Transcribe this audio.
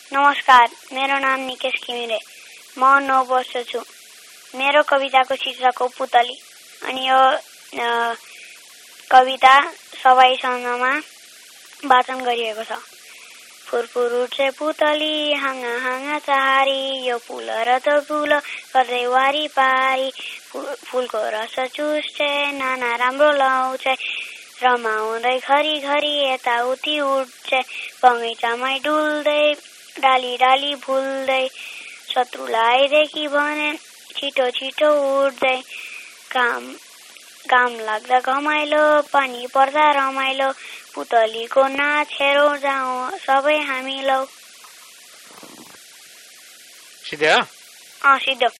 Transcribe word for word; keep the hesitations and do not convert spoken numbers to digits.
नमस्कार, मेरो नाम निकेश घिमिरे। म नौ वर्ष छु। मेरो कविताको शीर्षक हो पुतली। अनि यो कविता सबै सङ्घमा वाचन गरिएको छ। फुरफुर उठ्छ पुतली हाँगा हाँगा चारी, यो फुल र त फुल गर्दै वारी पारी, फुलको रस चुस्छ नाना राम्रो लाउँछ, रमाउँदै घरी घरी यताउति उठ्छ, बगैँचामै डुल्दै डाली डाली भुल्दै, शत्रुलाई देखि भने छिटो छिटो उठ्दै, काम काम लाग्दा घमाइलो पानी पर्दा रमाइलो, पुतलीको नाच हेरौँ जाउँ सबै हामी लौ। सिद्धो? अँ सिद्धो।